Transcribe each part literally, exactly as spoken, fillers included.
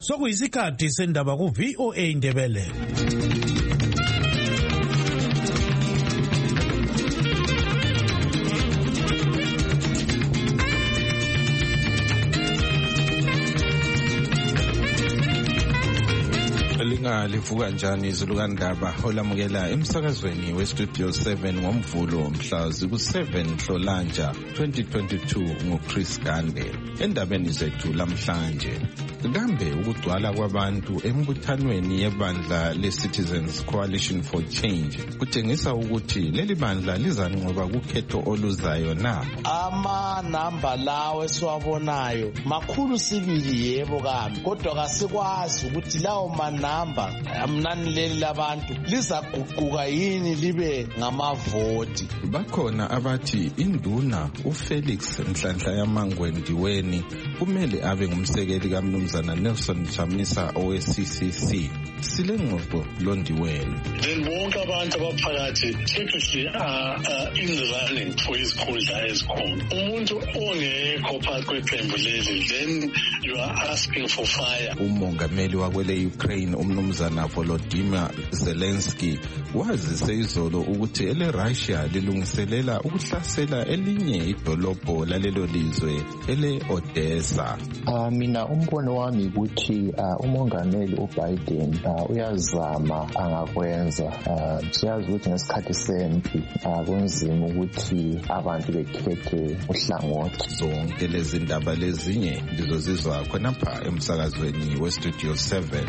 Sokuyisikhathi sendaba ku V O A Indebele. Livuka njani izulu kandaba olamukela emsakazweni westudio seven ngomvulo mhla ziku-seven Nhlolanja twenty twenty-two nguChris Gande. Endabeni zethu lamhlanje, kambe ukugcwala kwabantu embuthanweni yebandla le-Citizens Coalition for Change kutshengisa ukuthi leli bandla lizanqoba kukhetho oluzayo na? Amanamba lawo esiwabonayo makhulu sibili yebo kambe, kodwa kasikwazi ukuthi lawo manamba amnani leli labantu lizaguquka yini libe ngamavoti. Bakhona abathi induna uFelix Nhlanhla Yamangwendiweni kumele abe ngumsekeli kaMnumzana Nelson Chamisa owe-C C C. Sile ngxoxo Londiweni. Then bonke abantu abaphakathi technically are uh, in the running for isikhundla esikhulu. Umuntu ongekho phakathi kweqembu leli, then you are asking for fire. Umongameli wakwele Ukraine uMnumzana Volodymyr Zelensky wazise izolo ukuthi ele Russia lilungiselela ukuhlasela elinye idolobho lalelo lizwe ele Odessa. Uh, mina umbono wami ukuthi uh, umongameli uBiden uh, uyazama angakwenza. Uh, siyazi ukuthi ngesikhathi sempi uh, kunzima ukuthi abantu bekhethe uhlangothi. Zonke lezi ndaba lezinye ndizozizwa khonapha emsakazweni westudio seven.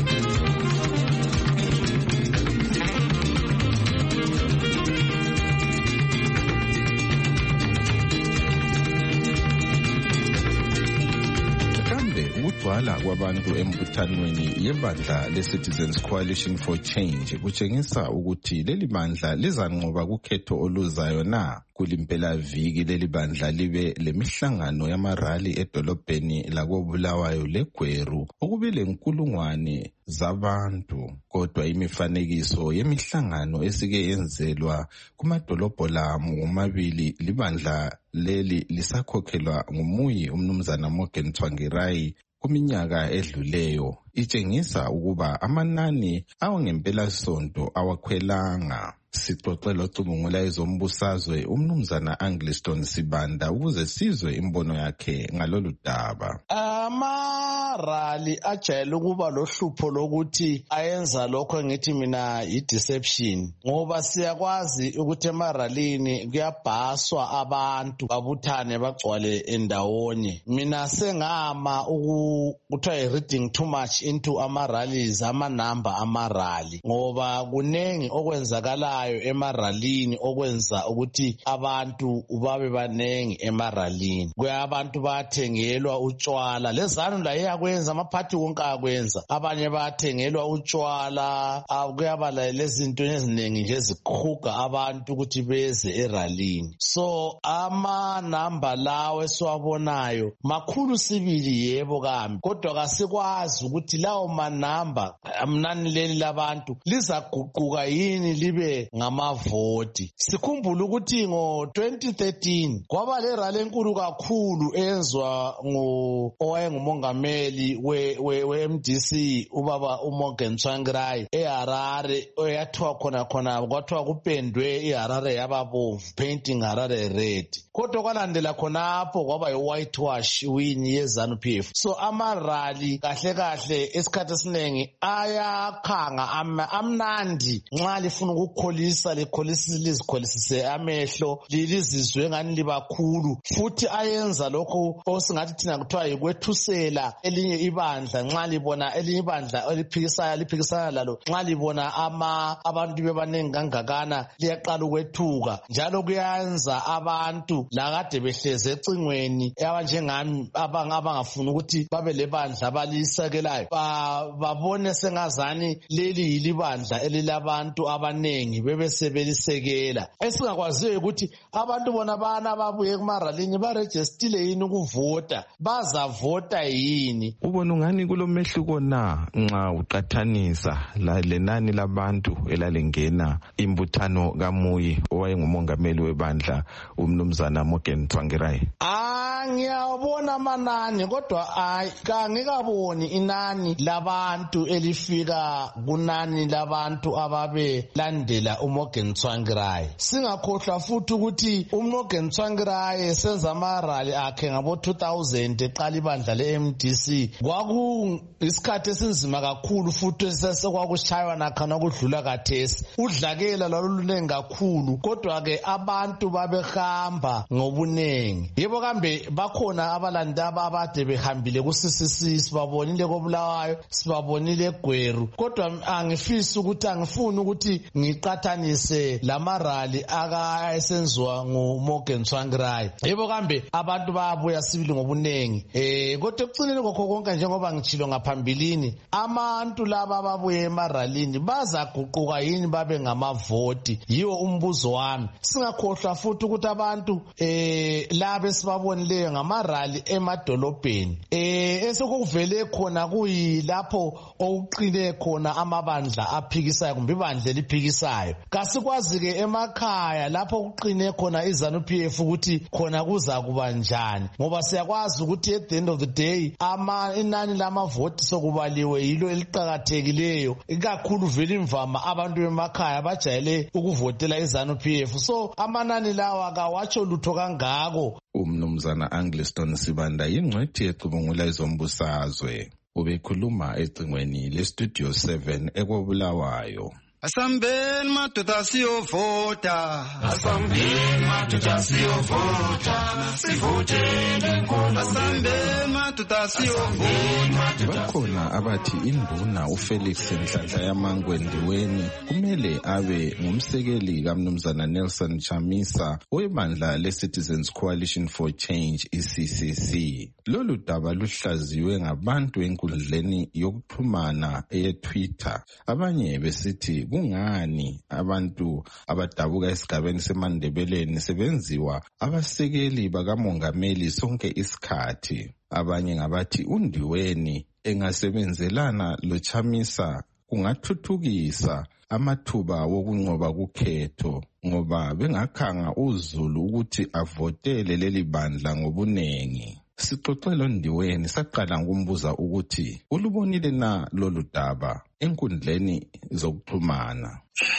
Ukugcwala kwabantu embuthanweni yebandla le-Citizens Coalition for Change kutshengisa ukuthi leli bandla lizanqoba kukhetho oluzayo na? Kulimpela viki leli bandla libe lemihlangano yamarali edolobheni lakobulawayo leGweru okube lenkulungwane zabantu, kodwa imifanekiso yemihlangano esike yenzelwa kumadolobho la ngomabili libandla leli lisakhokhelwa ngumuyi uMnumzana Morgan Tsvangirai kuminyaka edluleyo itshengisa ukuba amanani awangempela sonto awakhwelanga. Sixoxela ucubungula ezombusazwe uMnumzana Angliston Sibanda ukuze sizwe imbono yakhe ngalolu daba. Amarali ajayele ukuba lohlupho lokuthi ayenza lokho ngithi mina yi-deception, ngoba siyakwazi ukuthi emaralini kuyabhaswa abantu babuthane bagcwale endawonye. Mina sengama ukuthiwa i-reading too much into amarallies, amanamba amarali, ngoba kunengi okwenzakalayo emaralini okwenza ukuthi abantu babe banengi emaralini. Kuya abantu bathengelwa utshwala, lezanu la iyakwenza amaphathi wonke akwenza. Abanye bathengelwa utshwala, kuyaba lezinto eziningi nje ezikhuga abantu ukuthi beze eralini. So amanamba lawo esiwabonayo makhulu sibili yebo kambe, kodwa kasikwazi ukuthi lawo manamba amnani leli labantu lizaguquka yini libe ngamavoti. Sikhumbula ukuthi ngo twenty thirteen kwaba le rally enkulu kakhulu eyenzwa ngo owayengumongameli we, we, we M D C ubaba uMorgan Tsvangirai eHarare, eyathiwa khona khona kwathiwa kupendwe iHarare yababomvu, painting Harare red, kodwa kwalandela khonapho kwaba yi-whitewash win ye-ZANU P F. So amarali kahle kahle esikhathi esiningi ayakhanga amnandi nxa lifuna ukukholisa likholisi lizikholisise amehlo lilizizwe ngani libakhulu, futhi ayenza lokho osingathi thina kuthiwa yikwethusela elinye ibandla nxa libona elinye ibandla eliphikisayo liphikisana lalo, nxa libona ama abantu bebanengi kangakana liyaqala ukwethuka. Njalo kuyenza abantu lakade behleze ecingweni abanjengami abangafuni ukuthi babe lebandla abalisekelayo babone sengazani leli yilibandla elilabantu abanengi bebesebelisekela. Esingakwaziyo ukuthi abantu bona bana babuye kumaralini barejistile yini ukuvota, bazavota yini. emthethweni. Ubona ungani kulomehluko na nxa uqathanisa la lenani labantu elalengena imbuthano kaMuyi owayengumongameli webandla umnumzana Morgan Tsvangirai? Ah, ngiyabona amanani kodwa ay kangikaboni inani labantu elifika kunani labantu ababe landela uMorgan Tsvangirai. Singakhohlwa futhi ukuthi uMorgan Tsvangirai senza amarali akhe ngabo two thousand eqala ibandla le-M D C. Kwaku isikhathi esinzima kakhulu futhi sesekwakushaywa nakhona kudlula kathesi. Udlakela lolunengi kakhulu kodwa ke abantu babehamba ngobunengi. Yebo kambe bakhona abalandi abade behambile ku C C C, sibabonile koBulawayo, sibabonile eGweru, kodwa angifisi ukuthi angifuni ukuthi ngiqathanise lamarali aka esenziwa nguMorgan Tsvangirai. Yebo kambe abantu bayabuya sibili ngobunengi, eh kodwa ekucineni kokho konke njengoba ngichilo ngaphambilini, abantu laba ababuye emaralini bazaguquka yini babe ngamavoti? Yiwo umbuzo wami. Singakhohlwa futhi ukuthi abantu eh laba esibabonileyo ngamarali emadolobheni, eh esekuvele khona kuyilapho okuqine khona amabandla aphikisayo kumbe ibandla eliphikisayo. Kasikwazi ke emakhaya lapho kuqine khona iZANU P F ukuthi khona kuza kuba njani, ngoba siyakwazi ukuthi at the end of the day ama inani lamavoti sokubaliwe yilo eliqhakathekileyo, ikakhulu vele imvama abantu bemakhaya bajayele ukuvotela iZANU P F, so amanani lawa kawatsho lutho kangako. Umnumzana Angliston Sibanda yingcwethi ecubungula izombusazwe ubekhuluma ecingweni leStudio seven ekobulawayo. Asambeni madoda siyovota, asambeni madoda siyovota, sivotele inkolo. Asambeni madoda siyovota. Bakhona abathi induna uFelix Nhlanhla yaMangwendiweni kumele abe ngumsekeli kaMnumzana Nelson Chamisa webandla leCitizens Coalition for Change I C C C. Lolu daba luhlaziwe ngabantu enkundleni yokuxhumana eTwitter. Abanye besithi kungani abantu abadabuka esigabeni seMandebeleni sebenziwa abasekeli bakamongameli sonke isikhathi. Abanye ngabathi uNdiweni engasebenzelana loChamisa kungathuthukisa amathuba wokunqoba kukhetho, ngoba bengakhanga uZulu ukuthi avotele leli bandla ngobunengi. Sixoxelo Ndiweni saqala ngokumbuza ukuthi ulubonile na lolu daba enkundleni zokuxhumana.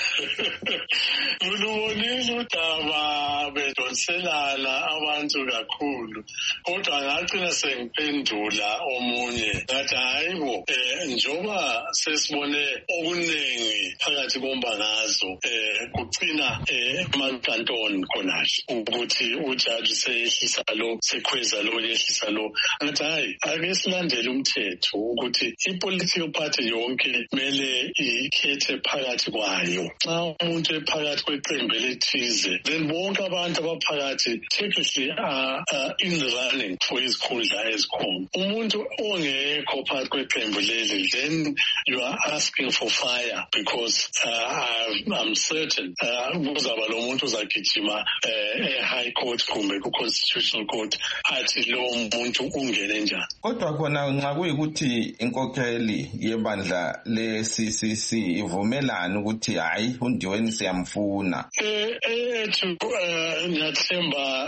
Ulubonile udaba bedonselana abantu kakhulu, kodwa ngagcina sengiphendula omunye ngathi hayibo eh njoba sesibone okuningi phakathi kombangazwe eh kugcina emankantoni khonasho ukuthi ujaji seyehlisa lo sekhweza lo yehlisa lo. Ngathi hayi ake silandele umthetho ukuthi ipolitical party yonke mele ikhethe phakathi kwayo. Xa umuntu ephakathi kweqembu elithize, then bonke abantu abaphakathi technically are uh, in the running for izikhundla ezikhona. Umuntu ongekho phakathi kweqembu leli, then you are asking for fire because uh, I'm certain kuzaba lo muntu uzagijima e-high court kumbe ku-constitutional court athi lo muntu ungene njani. Kodwa khona nxa kuyikuthi inkokheli yebandla le-C C C ivumelana ukuthi hayi uNdiweni siyamfuna, eh ethu ngiyathemba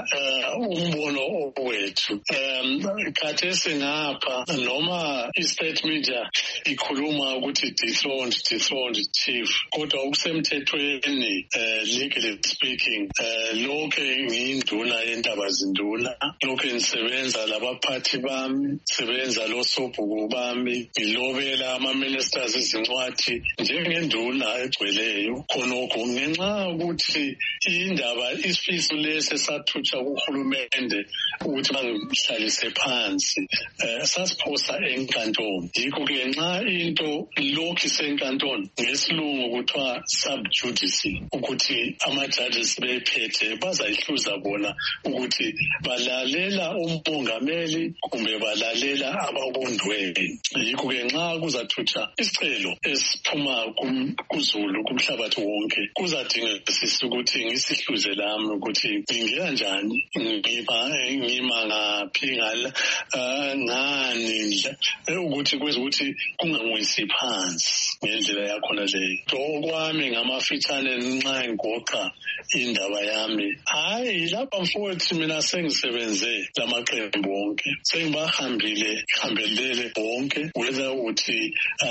umbono wethu um khathesi ngapha noma i-state media ikhuluma ukuthi dethroned dethroned chief, kodwa ukusemthethweni legally speaking lokhe ngiyinduna yentaba zinduna, lokhe ngisebenza labaphathi bami, sebenza losobhuku bami, ngilobela ama-ministers izincwadi njengenduna egcweleyo. Khonokho ngenxa ukuthi indaba isifiso lesi sathutsha kuhulumende ukuthi bangihlalise phansi sasiphosa enkantolo. Yikho ke nxa into lokhu isenkantolo ngesilungu kuthiwa sub judice, ukuthi ama-judges bephethe bazayihluza bona ukuthi balalela umongameli kumbe balalela abakondweni. Yikho ke nxa kuzathutsha isicelo esiphuma kuZulu kumhlabathi wonke, kuzadinga sisi ukuthi ngisihluze lami ukuthi ngingena njani ngiba ngima ngaphi ngala ngani ukuthi kwezi ukuthi kungangwisi phansi ngendlela yakhona leyo. Okwami ngamafitshane nxa ngigoqa indaba yami, hayi lapha mfowethu mina sengisebenze lamaqembu wonke, sengibahambile hambelele bonke, whether uthi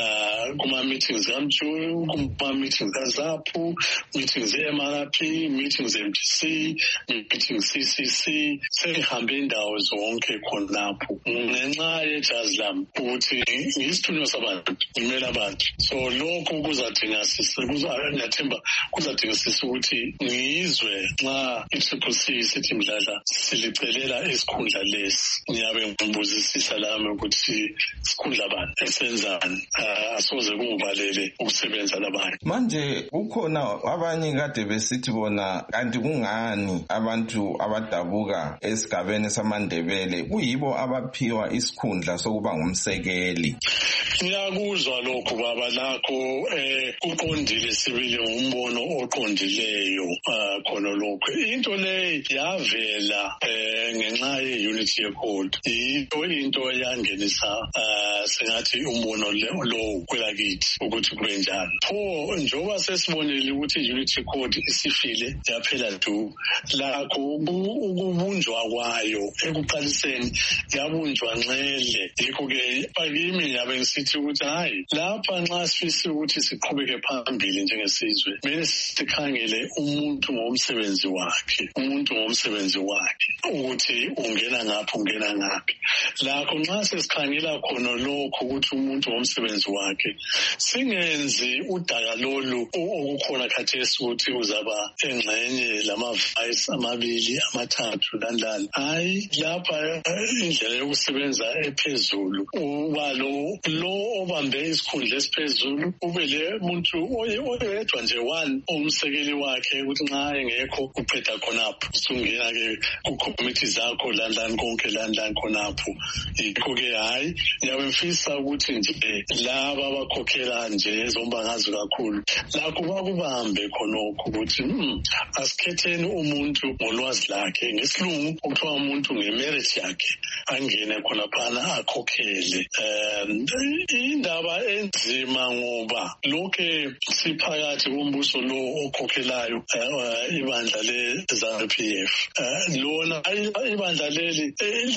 kuma meetings kamju, kuma meetings kaZAPU, meetings e-M R P, meetings e-M D C, meetings C C C, sengihambe indawo zonke khonapho ngenxa yejazi lami ukuthi ngisithunywa sabantu, ngimele abantu. So lokho kuzadinga sisi, ngiyathemba kuzadinga sisi ukuthi ngizwe nxa i-Triple C sithi mdladla silicelela isikhundla lesi, ngiyabe ngibuzisisa lami ukuthi isikhundla bani esenzani, asoze kungibalele ukusebenza labanye. Manje ukhona abanye kade besithi bona kanti kungani abantu abadabuka esigabeni samaNdebele kuyibo abaphiwa isikhundla sokuba ngumsekeli. Ngiyakuzwa lokho baba, lakho eh uqondile sibili ngumbono oqondileyo khona lokho. Into le yavela eh ngenxa ye-unity ye-code, into into yangenisa sengathi umbono lo kwelakithi ukuthi kube njalo. Pho njoba sesibonile ukuthi i-unity code isifile yaphela du, lakho ukubunjwa kwayo ekuqaliseni yabunjwa nxele. Yikho-ke bakimi yabe ngisithi ukuthi hayi lapha nxa sifisa ukuthi siqhubeke phambili njengesizwe kumele sikhangele umuntu ngomsebenzi wakhe, umuntu ngomsebenzi wakhe ukuthi ungena ngaphi ungena ngaphi. Lakho nxa sesikhangela khona lokho ukuthi umuntu ngomsebenzi wakhe, singenzi udaka lolu okukhona khathesi ukuthi uzaba engxenye lama-vice amabili amathathu landlala. Hayi lapha indlela yokusebenza ephezulu uba lo lo obambe isikhundla esiphezulu ube le muntu oyedwa nje one umsekeli wakhe ukuthi nxa engekho uqeda khonapho usungena-ke ku-committee zakho landlani konke landlani khonapho. Yikho-ke hayi ngiyabe ngifisa ukuthi nje laba abakhokhela nje ezombangazi kakhulu lakho bakubambe khonokho ukuthi asikhetheni umuntu ngolwazi lakhe, ngesilungu okuthiwa umuntu ngemerit yakhe angene khonaphana akhokhele. Um indaba enzima ngoba lokhe siphakathi kombuso lo okhokhelayo ibandla le-ZANU P F, lona ibandla leli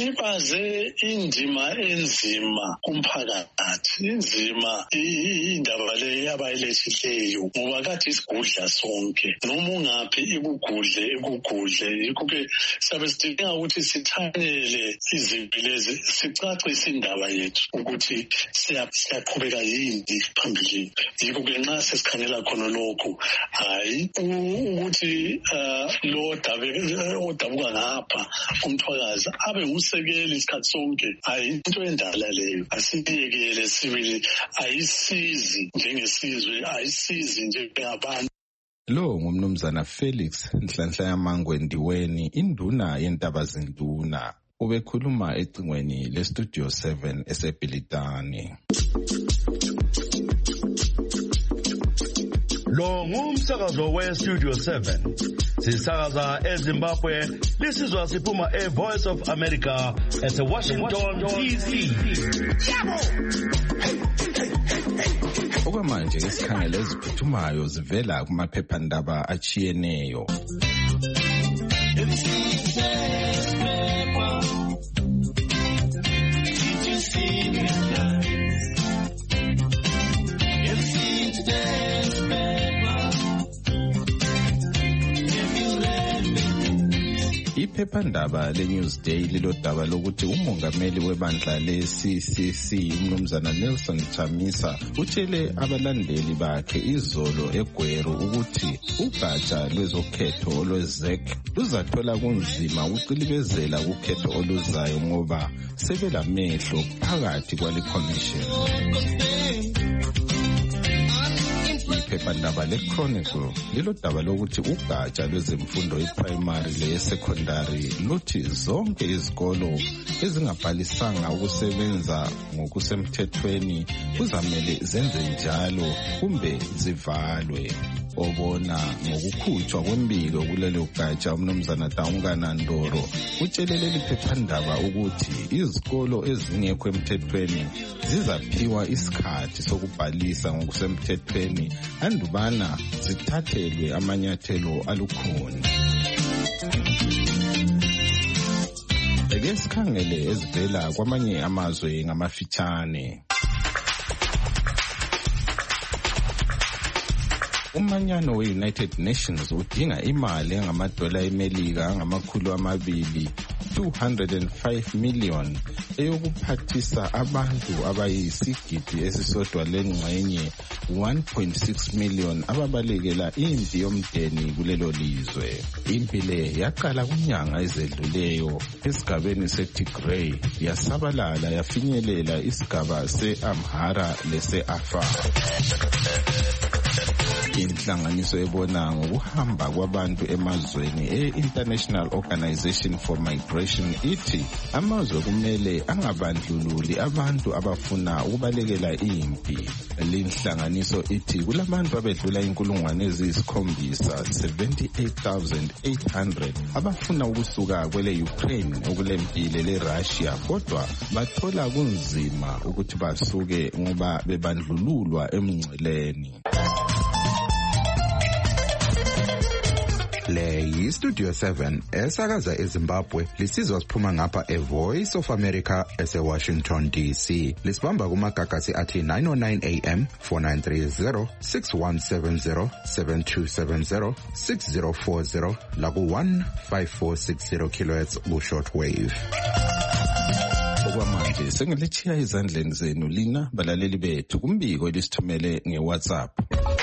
libaze indima enzima kumphakathi, inzima indaba le abayilethileyo ngoba kade isigudla sonke noma ungaphi ikugudle ikugudle. Yikho-ke siyabe sidinga ukuthi sithanyele izibi lezi, sicacise indaba yethu ukuthi siyaqhubeka yini phambili. Yikho-ke nxa sesikhangela khona lokho, hayi ukuthi lo odabuka ngapha umthwakazi abe ngumsekeli isikhathi sonke, hayi into endala leyo. Asiyekele sibili, ayisizi njengesizwe, ayisizi njengabantu. Lo ngumnumzana Felix Nhlanhla Yamangwe Ndiweni, induna yentabazinduna, ubekhuluma ecingweni le-Studio seven eseBhilitane. Lo ngumsakazo we-Studio seven. Sisakaza eZimbabwe, lisizwa siphuma e-Voice of America ese-Washington D C. Okwamanje isikhangele eziphuthumayo zivela kumaphephandaba achiyeneyo. Iphephandaba le-Newsday lilodaba lokuthi umongameli webandla le-C C C umnumzana Nelson Chamisa utshele abalandeli bakhe izolo eGweru ukuthi ugatsha lwezokhetho olwe-Z E C luzathola kunzima ukuqilibezela ukhetho oluzayo ngoba sebelamehlo phakathi kwale commission. iphephandaba le-Chronicle lilodaba lokuthi ugatsha lwezemfundo iprimary leye-secondary luthi zonke izikolo ezingabhalisanga ukusebenza ngokusemthethweni kuzamele zenze njalo kumbe zivalwe. Obona ngokukhutshwa kwembiko kulelo gatsha umnumzana Daungana Ndoro utshelele liphephandaba ukuthi izikolo ezingekho emthethweni zizaphiwa isikhathi sokubhalisa ngokusemthethweni andubana zithathelwe amanyathelo alukhuni. Ake sikhangele ezivela kwamanye amazwe ngamafitshane. Umanyano we-United Nations udinga imali engamadola eMelika angamakhulu amabili two hundred five million eyokuphathisa abantu abayisigidi esisodwa lengxenye one point six million ababalekela impi yomdeni kulelo lizwe. Impi le yaqala kunyanga ezedluleyo esigabeni seTigray yasabalala yafinyelela isigaba se-Amhara lese-Afar. Inhlanganiso ebona ngokuhamba kwabantu emazweni e-International Organization for Migration ithi amazwe kumele angabandlululi abantu abafuna ukubalekela impi. Linhlanganiso ithi kulabantu abedlula inkulungwane eziyisikhombisa seventy-eight thousand eight hundred abafuna ukusuka kwele Ukraine okulempile le-Russia kodwa bathola kunzima ukuthi basuke ngoba bebandlululwa emngceleni. Le yi-Studio seven esakaza eZimbabwe lisizwa siphuma ngapha e-Voice of America ese-Washington D C. Lisibamba kumagagasi athi nine oh nine A M, four nine three zero, six one seven zero, seven two seven zero, six zero four zero laku one five four six zero kilohertz ku-short wave. Okwamanje sengilitshiya izandleni zenu lina balaleli bethu kumbiko elisithumele nge-WhatsApp.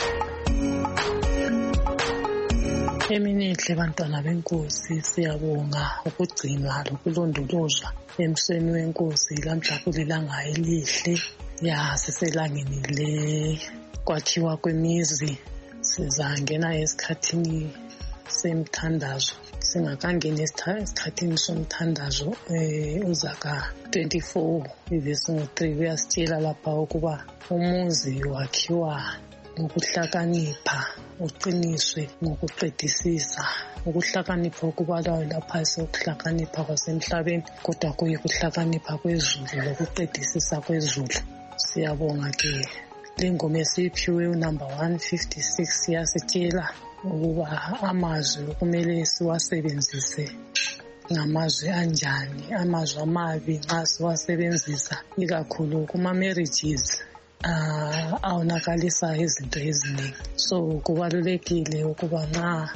Eminihle bantwana benkosi, siyabonga ukugcinwa lokulondolozwa emsweni wenkosi lamhla kulilanga elihle ya siselangeni le kwakhiwa kwemizi. Sizangena esikhathini semthandazo, singakangena esikhathini somthandazo eh uzaka twenty-four ivesi ngo-three uyasitshela lapha ukuba umuzi wakhiwa ngokuhlakanipha uqiniswe ngokuqedisisa. Ukuhlakanipha okubalwayo lapha sokuhlakanipha kwasemhlabeni kodwa kuye kuhlakanipha kwezulu lokuqedisisa kwezulu. Siyabonga ke lengoma esiphiwe unumber one fifty-six yasitshela ukuba amazwi kumele siwasebenzise ngamazwi anjani, amazwi amabi nxa siwasebenzisa ikakhulu kuma-marriages Uh, awunakalisa izinto eziningi. So kubalulekile ukuba nxa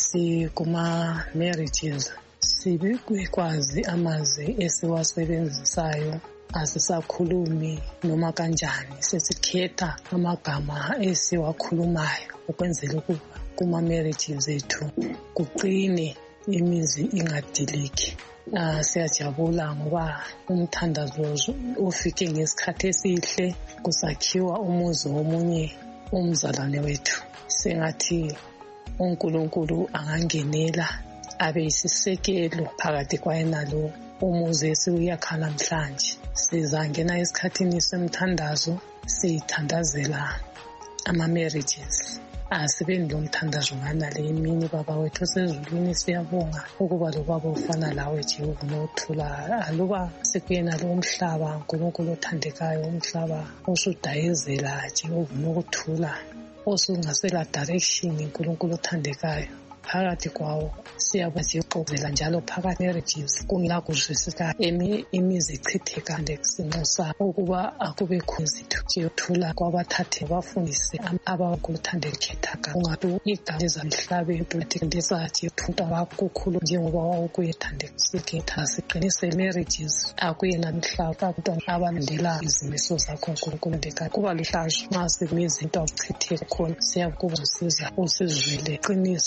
sikuma-marriages sibekwazi amazwi esiwasebenzisayo, asisakhulumi noma kanjani, sesikhetha amagama esiwakhulumayo ukwenzela ukuba kuma-marriages ethu kuqine, imizi ingadiliki. Uh, siyajabula ngoba umthandazo ufike ngesikhathi esihle kusakhiwa umuzi womunye umzalwane wethu. Sengathi uNkulunkulu angangenela abe yisisekelo phakathi kwayenalo umuzi esiwuyakha namhlanje. Sizangena esikhathini semthandazo sithandazela ama-marriages. Asibeni lo mthandazo nganale imini baba wethu osezulwini, siyabonga ukuba lo baba ufana lawe Jehova nothula aluba sikuyena lo mhlaba uNkulunkulu othandekayo, umhlaba osudayezela Jehova nokuthula osungasela direction uNkulunkulu othandekayo phakathi kwawo. Siyabazixoxela njalo phakathi marriages kungela kuzwisisa imizi ichitheka ngesinxusa ukuba akube khonzitho siyothula kwabathathe bafundise abakuthanda ekhethaka ungathi igama ezamhlabe employment thunta bakukhulu njengoba wawukuyethanda sikhetha siqinise marriages akuyena mhlaba abantwana abalandela izimiso zakho uNkulunkulu ndeka kuba lihlazo nxa simizi into achitheka khona. Siyakubuza usizwele qinise imi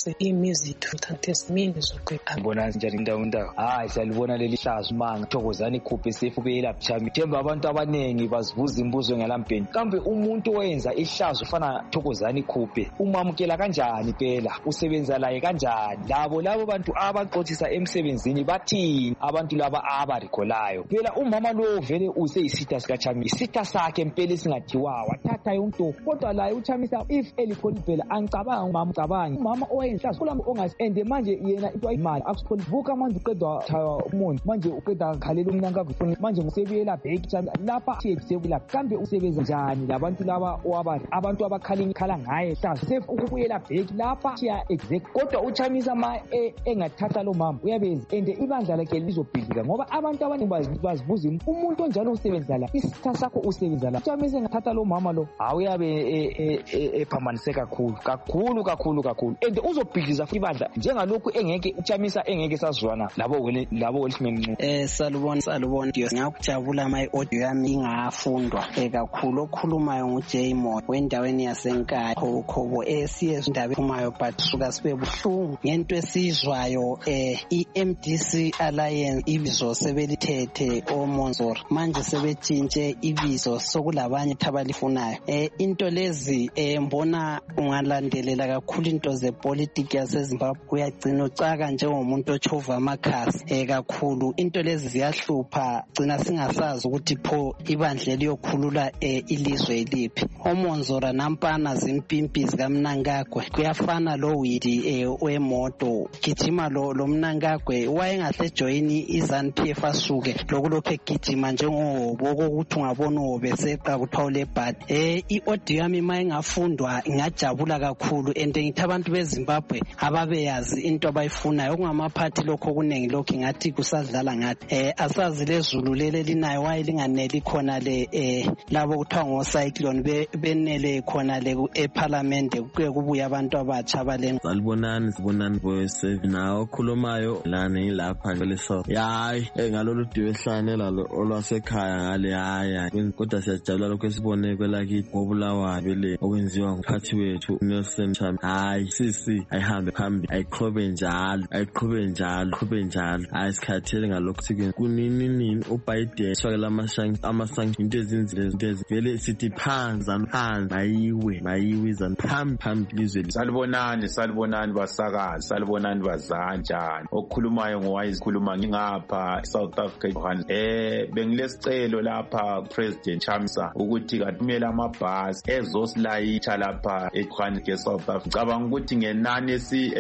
ezinye izitho thathe simini zoqeda. Ngibona njani indawo indawo. Hayi siyalibona leli hlazo manga Thokozani ikhuphe sefubeyela bujami. Themba abantu abanengi bazibuza imbuzo ngalampeni. Kambe umuntu oyenza ihlazo ufana Thokozani ikhuphe umamukela kanjani phela? Usebenza laye kanjani? Labo labo bantu abaxoxisa emsebenzini bathini abantu laba abarikolayo? Phela umama lo vele useyisitha sika Chamisa. Isitha sakhe impela singathiwa wathatha yonto. Kodwa laye uChamisa if elikhona phela angicabanga umama ucabangi. Umama oyenhlazo kulami ongasende manje yena into ayimali akusikhona vuka manje uqedwa thaya umuntu manje uqeda khalela umnyanka kufuna manje ngisebuyela back lapha siyebuyela kambe usebenza njani labantu laba owabali abantu abakhala ikhala ngaye hlazo sef ukubuyela back lapha siya exact kodwa uChamisa ma engathatha lo mama uyabeza ende ibandla lakhe lizobhidlika ngoba abantu abaningi bazibuza umuntu onjalo usebenza la isitha sakho usebenza la uChamisa engathatha lo mama lo awuyabe ephambanise kakhulu kakhulu kakhulu kakhulu ende uzobhidliza futhi ibandla njengalokhu engeke uChamisa engeke sazwana labo labo welismen. Eh salubona salubona ngiyakujabula ama audio yami ingafundwa kakhulu okhulumayo nguJaymo wendaweni yasenkaya khokhobo esiyezwe indaba ephumayo but suka sibe buhlungu ngento esizwayo eh iM D C Alliance ibizo sebelithethe oMonzora manje sebetshintshe ibizo sokulabanye thabalifunayo eh into lezi eh mbona ungalandelela kakhulu into zepolitiki yaseZimbabwe kuyagcina ucaka njengomuntu ochova amakhasi eh kakhulu into lezi ziyahlupha gcina singasazi ukuthi pho ibandla liyokhulula eh, ilizwe eliphi oMonzora nampana zimpimpi zikaMnangagwe kuyafana lo widi eh, wemoto gijima lo lo Mnangagwe wayengahle join iZANU-P F asuke lokulokho egijima njengohobo ukuthi ungabona obeseqa kuthiwa lebhad eh iaudio yami mayengafundwa ingajabula kakhulu ende ngithi abantu beZimbabwe ababeyazi into abayifunayo okungamaphathi lokho kunengi lokho ngathi kusadlala ngathi eh asazi lezulu lele linayo wayelinganeli khona le eh labo kuthiwa ngo cyclone benele khona le eParliament kuye kubuya abantu abatsha baleni. Salibonani sibonani boyise nawo okhulumayo lana ilapha leso hayi engalolu diwehlane lalo olwasekhaya ngale hayi kodwa siyajabula lokho esibone kwelakithi ngobulawayo bele okwenziwa nguphathi wethu Nelson Chamisa hayi sisi ayihambe phambi ayiqhobe njalo ayiqhobe njalo qhobe njalo ayisikhathele ngalokho sikweni kunini nini uBiden swakela amashangi amasangi into ezinzile into ezivele sithi phansi phansi mayiwe mayiwe zan phambi phambi lizwe. Salibonani salibonani basakazi salibonani bazanjani okhulumayo ngowayizikhuluma ngingapha South Africa eh bengilesicelo lapha President Chamisa ukuthi kathumele amabhasi ezosilayitha lapha eJohannesburg South Africa cabanga ukuthi ngenani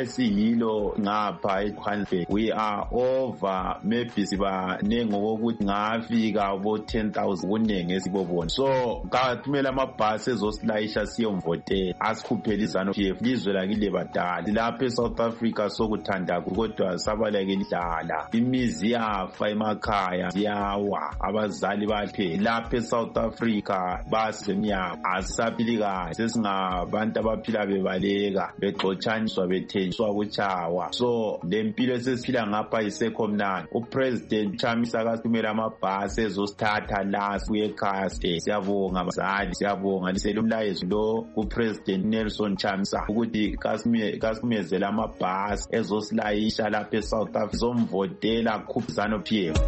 esiyilo ngapha eJohannesburg we are over maybe siba nengokuthi ngafika bo ten thousand kunenge esibobona so kathumela amabhasi ezosilayisha siyomvotela asikhuphela iZANU-P F lizwe lakile badala lapha eSouth Africa sokuthanda kodwa sabaleke idlala imizi yafa emakhaya ziyawa abazali bakhe lapha eSouth Africa basemnyama asisaphili kahle sesingabantu abaphila bebaleka bexotshaniswa bethenjiswa kuchawa so lempilo esesiphila ngapha isekho mnandi uPresident Chamisa akathumela amabhasi ezosithatha la sibuye ekhaya siyabonga bazali siyabonga lisele umlayezo lo kuPresident Nelson Chamisa ukuthi kasimezela amabhasi ezosilayisha lapha eSouth Africa zomvotela khupha ZANU-P F.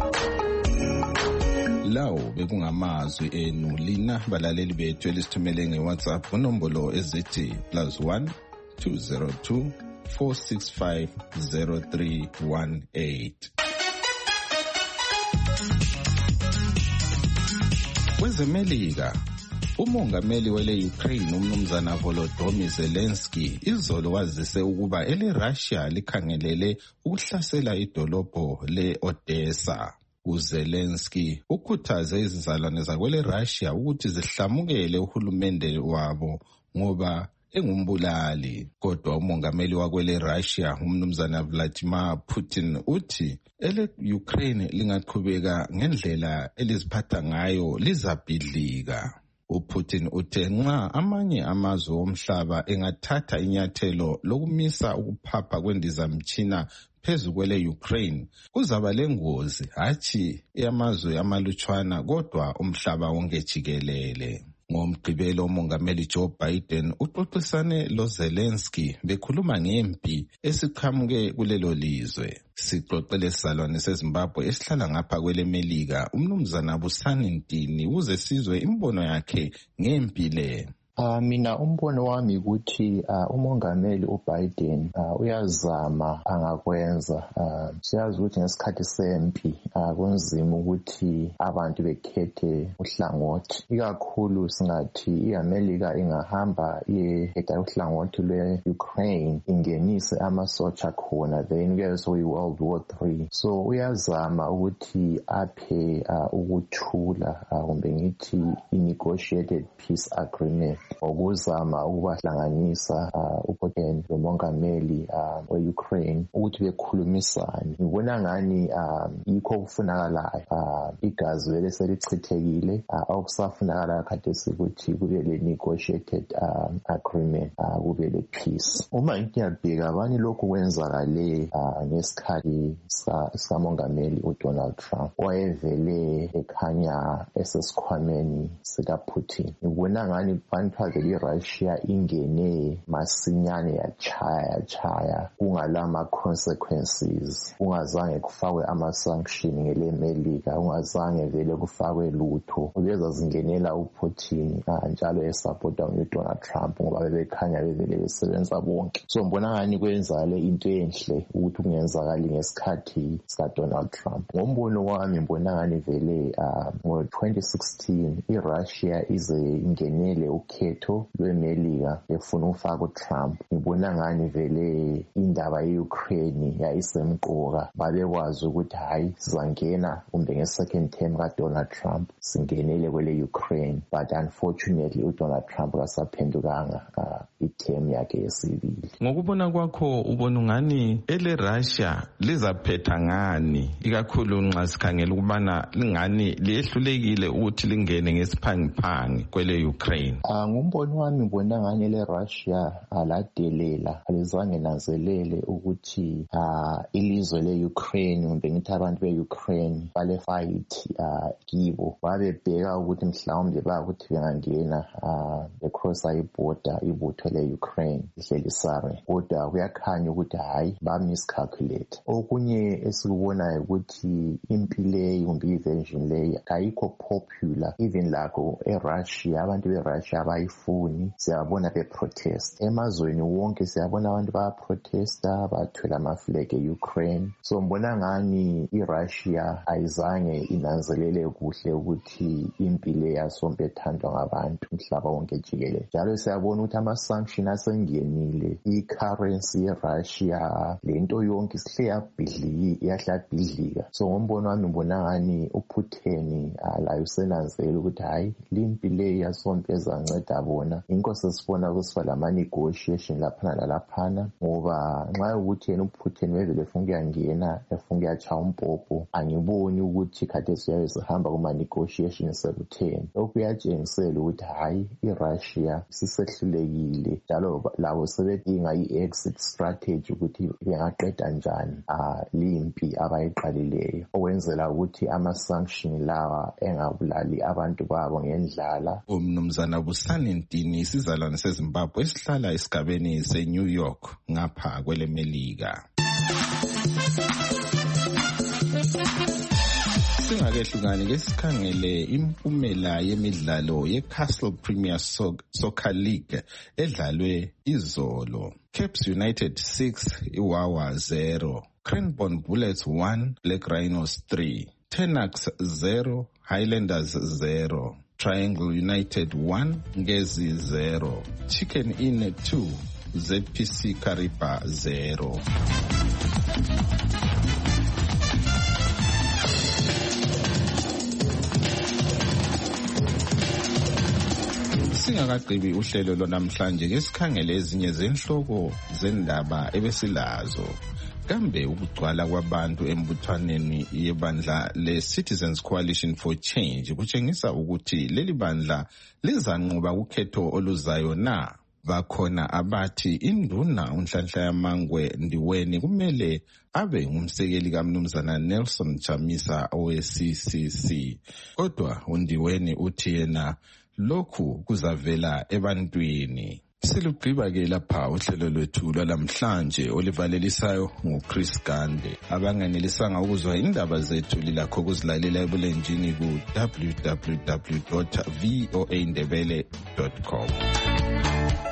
Lawo bekungamazwi enu lina balaleli bethu elisithumele ngeWhatsApp kunombolo ezithi plus one two zero two four six five zero three one eight. Kwezemelika umongameli wele Ukraine umnumzana Volodymyr Zelensky izolo wazise ukuba ele Russia likhangelele ukuhlasela idolobho leOdessa. uZelensky ukhuthaze izizalwane zakwele Russia ukuthi zihlamukele uhulumende wabo ngoba engumbulali. Kodwa umongameli wakwele Russia umnumzana Vladimir Putin uthi ele Ukraine lingaqhubeka ngendlela eliziphatha ngayo lizabhidlika. uPutin uthe nxa amanye amazwe omhlaba engathatha inyathelo lokumisa ukuphapha kwendizamtshina phezu kwele Ukraine kuzaba lengozi hathi yamazwe amalutshwana kodwa umhlaba wonke jikelele. Ngomgqibelo umongameli Joe Biden uxoxisane loZelensky bekhuluma ngempi esiqhamuke kulelo lizwe. Sixoxele sizalwane seZimbabwe esihlala ngapha kwele Melika umnumzana Busani Ntini uze sizwe imbono yakhe ngempi le. Uh, mina umbono wami ukuthi uh, umongameli uBiden uh, uyazama angakwenza. Uh, siyazi ukuthi ngesikhathi sempi uh, kunzima ukuthi abantu bekhethe uhlangothi. Ikakhulu singathi iAmelika ingahamba iyekhetha uhlangothi lwe-Ukraine ingenise amasotsha khona, then kuyezo i-World War Three. So uyazama ukuthi aphe uh, ukuthula uh, kumbe ngithi i-negotiated peace agreement. Ukuzama ukubahlanganisa uh, uPutin lomongameli uh, we-Ukraine ukuthi bekhulumisane. Ngibona ngani um, yikho okufunakalayo. Uh, igazi vele selichithekile, uh, okusafunakala khathesi ukuthi kube le negotiated um, agreement, uh, kube le peace. Uma ngiyabheka abanye lokhu kwenzakale uh, ngesikhathi sikamongameli uDonald Trump wayevele ekhanya esesikhwameni sikaPutin. Ngibona ngani bantu i-Russia ingene masinyane yachaya yachaya kungalama consequences, kungazange kufakwe ama-sanction ngele Melika, kungazange vele kufakwe lutho. Ubeza zingenela uPutin njalo esupporta uDonald Trump ngoba bebekhanya bevele besebenza bonke. So ngibona ngani kwenzale into enhle ukuthi kungenzakali ngesikhathi sikaDonald Trump. Ngombono wami ngibona ngani vele ngo twenty sixteen iRussia ize ingenele ukhetho lweMelika efuna ufaka uTrump. Ngibona ngani vele indaba ye-Ukraine yayisemqoka, babekwazi ukuthi hayi sizangena kumbe nge-second term kaDonald Trump singenele kwele Ukraine, but unfortunately uDonald Trump kasaphendukanga uh, i-term yakhe yesibili. Ngokubona kwakho ubona ngani ele Russia lizaphetha ngani, ikakhulu nxa sikhangela ukubana lingani liyehlulekile ukuthi lingene ngesiphangiphangi kwele Ukraine? Uh, ngumbono wami ngibona ngani le Russia aladelela, alizange nanzelele ukuthi uh, ilizwe le Ukraine kumbe ngithi abantu be Ukraine bale fight uh, kibo babebheka ukuthi mhlawumbe bakuthi bengangena uh, becrossa iborder ibutho le Ukraine ihlelisare, kodwa kuyakhanya ukuthi hayi ba miscalculate. Okunye esikubonayo ukuthi impilo kumbe invasion le kayikho popular, even lakho eRussia abantu beRussia bayifuni. Siyabona be-protest emazweni wonke, siyabona abantu baya-protesta bathwela amaflag e-Ukraine. So mbona ngani iRussia ayizange inanzelele kuhle ukuthi impilo yasombe ethandwa ngabantu umhlaba wonke jikelele. Njalo siyabona ukuthi ama-sanction asengenile, i-currency yeRussia lento yonke isihle yabhidlika yahlabhidlika. So ngombono wami ngibona ngani uPutin layo usenanzele ukuthi hayi limpilo yasombe ezanceda bona. Inkosi sibona kusifana lama-negotiation laphana lalaphana, ngoba nxa ukuthi yena uPutin wevele efuna ukuyangena efuna ukuyachaya umpopho, angiboni ukuthi khathesi siyabe sihamba kuma-negotiation sekutheni. Lokhu kuyatshengisela ukuthi hayi iRussia sisehlulekile, njalo labo sebedinga i-exit strategy ukuthi bengaqeda njani uh, limpi abayiqalileyo, okwenzela ukuthi ama-sanction lawa engabulali abantu babo ngendlala. Umnumzana Busani Ntini sizalwane seZimbabwe esihlala esigabeni se-New York ngapha kwele Melika. Singakehlukani ke sikhangele impumela yemidlalo ye-Castle Premier Soccer League edlalwe izolo. Caps United six, Iwawa zero, Cranbourne Bullets one, Black Rhinos three, Tenax zero, Highlanders zero, Triangle United one, Ngezi zero, Chicken Inn two, Z P C Kariba zero. Singakagqibi uhlelo lonamhlanje ke sikhangele ezinye zenhloko zendaba ebesilazo. Kambe ukugcwala kwabantu embuthwaneni yebandla le-Citizens Coalition for Change kutshengisa ukuthi leli bandla lizanqoba ukhetho oluzayo na? bakhona abathi induna uNhlanhla Yamangwe Ndiweni kumele abe ngumsekeli kaMnumzana Nelson Chamisa owe-C C C. Kodwa uNdiweni uthi yena lokhu kuzavela ebantwini. Silugqiba-ke lapha uhlelo lwethu lwalamhlanje olivalelisayo nguChris Gande. Abanganelisanga ukuzwa indaba zethu lilakho ukuzilalela ebulenjini ku w w w dot v o a ndebele dot com.